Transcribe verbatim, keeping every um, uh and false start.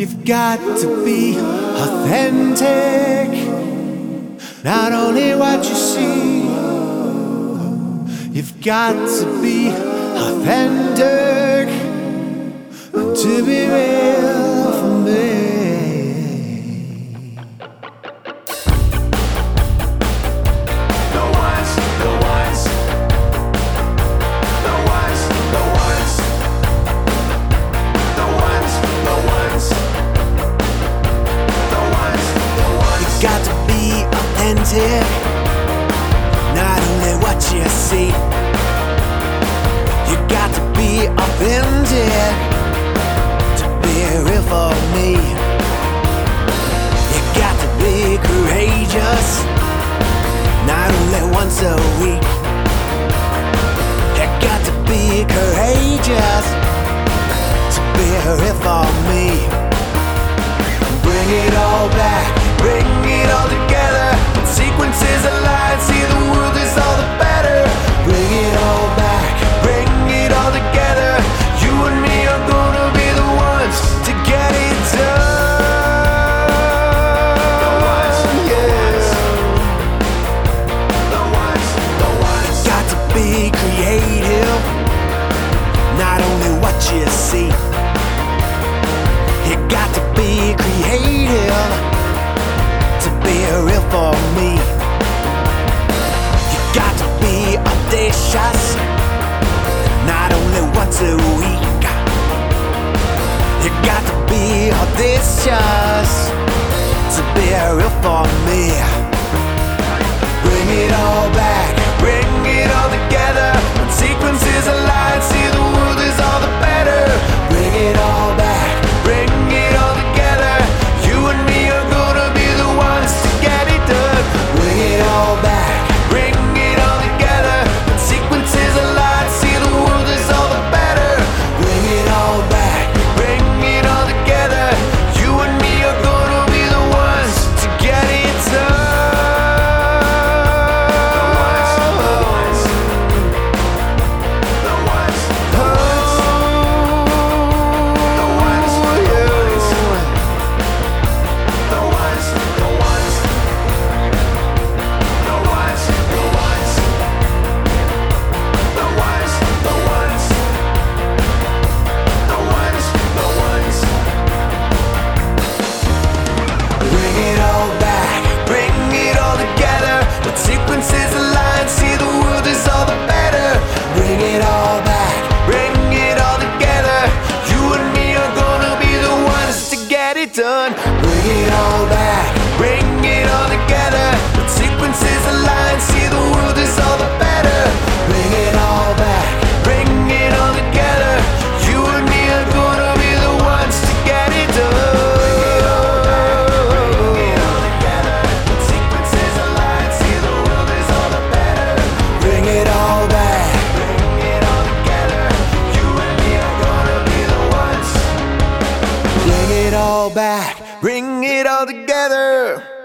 You've got to be authentic, not only what you see. You've got to be authentic to be real for me. Got to be authentic, not only what you see. You got to be authentic to be real for me. You got to be courageous, not only once a week. You got to be courageous to be real for me. Bring it all back, bring it all together. When sequences align, see the world is all the better. Bring it all back, bring it all together. You and me are gonna be the ones to get it done. The ones, yeah. The ones, the ones. Got to be creative, not only what you see. You got to be creative to be real for me. You got to be audacious, not only once a week. You got to be audacious to be real for me. Bring it all back, bring it all together. When sequences align, see the world is all the better. Bring it all back, bring it all together. You and me are gonna be the ones to get it done. Bring it all back, bring it all together. When sequences align, see the world is all the better. Bring it all back, bring it all together. You and me are gonna be the ones to get it done. Sequences align, see the world is all the better. Bring it all back, bring it all together. You and me are gonna be the ones to get it done. Bring it all back, bring it all together. When sequences align, see the world is all the better. Bring it all back, bring it all together. You and me are gonna be the ones to get it done. Bring it all back, bring it all together.